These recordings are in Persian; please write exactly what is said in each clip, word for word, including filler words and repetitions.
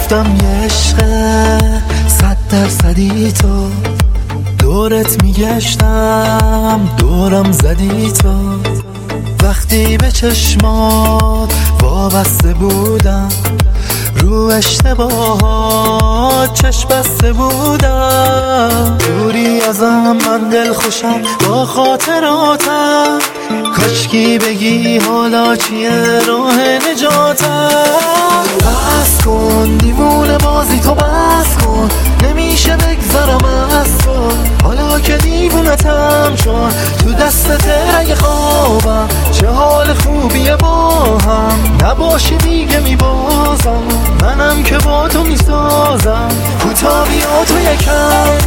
گفتم یه عشق صد درصدی تو، دورت میگشتم دورم زدی تو. وقتی به چشمات وابسته بودم، رو اشتباهات چشم بسته بودم. دوری ازم من دل خوشم با خاطراتم، کاشکی بگی حالا چیه راه نجاتم. بس کن دیوونه بازی تو، بس کن نمیشه بگذارم از تو. حالا که دیوونتم چون تو دستت اگه خوابم، چه حال خوبیه با هم نباشی دیگه میبازم. منم که با تو میسازم کوتا بیا تو یکم.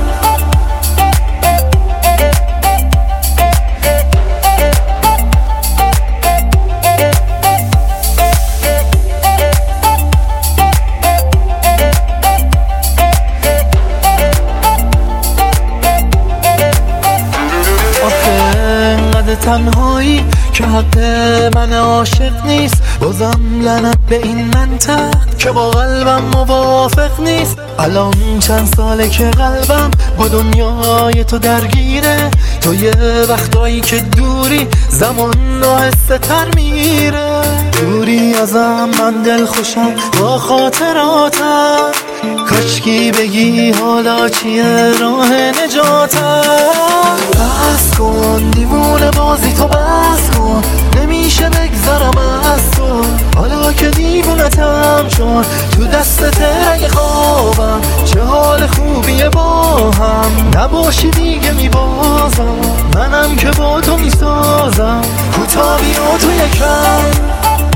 تنهایی که حق من عاشق نیست، بازم لعنت به این منطق که با قلبم موافق نیست. الان چند ساله که قلبم با دنیای تو درگیره، تو یه وقتایی که دوری زمان آهسته تر میره. دوری ازم من دل خوشم با خاطراتم، کاشکی بگی حالا چیه راه نجاتم. بس کن دیوونه بازی تو، بس کن نمیشه بگذارم از تو. حالا که دیوونتم چون تو دستت اگه خوابم، چه حال خوبیه با هم نباشی دیگه میبازم. منم که با تو میسازم کوتا بیا تو یکم.